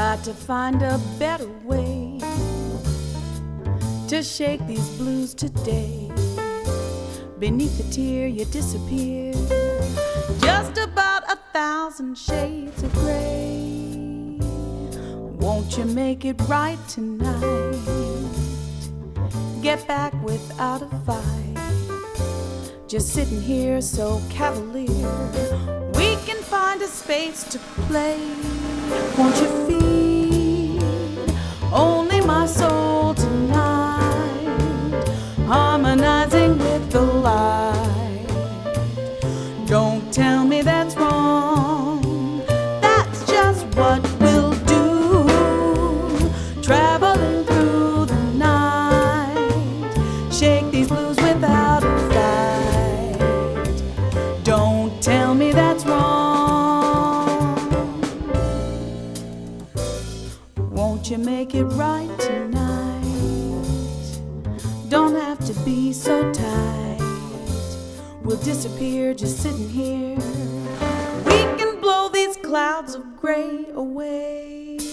Got to find a better way to shake these blues today. Beneath the tear you disappear, just about 1,000 shades of gray. Won't you make it right tonight? Get back without a fight. Just sitting here so cavalier, we can find a space to play. Won't you feed only my soul tonight, harmonizing with the light? Don't tell me that's wrong, that's just what we'll do. Traveling through the night, shake these blues without a fight. Don't tell me that's wrong. Won't you make it right tonight? Don't have to be so tight. We'll disappear just sitting here. We can blow these clouds of gray away.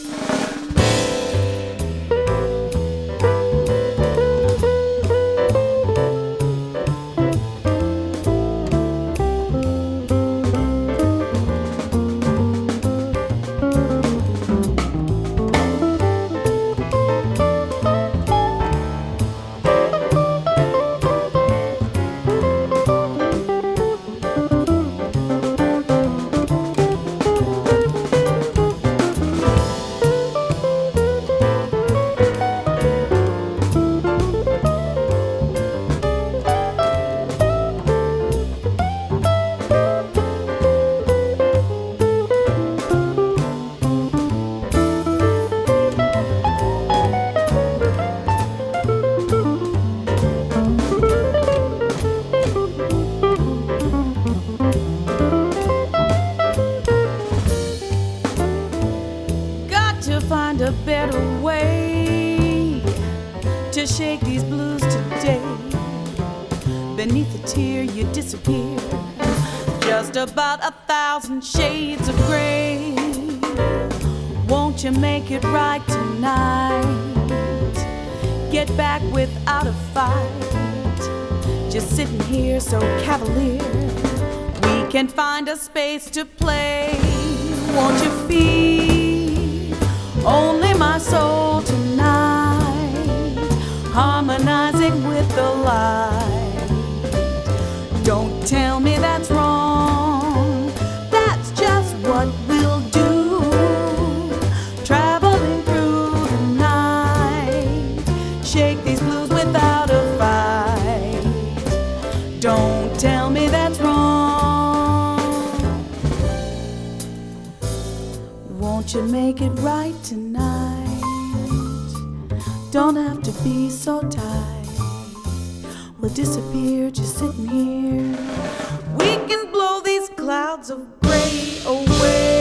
Find a better way to shake these blues today. Beneath the tear you disappear, just about 1,000 shades of gray. Won't you make it right tonight? Get back without a fight. Just sitting here so cavalier, we can find a space to play. Won't you feel only my soul tonight, harmonizing with the light? Don't tell me that's wrong, that's just what we'll do. Traveling through the night, shake these blues without a fight. Don't tell me that's wrong. Won't you make it right tonight? Don't have to be so tight. We'll disappear just sitting here. We can blow these clouds of gray away.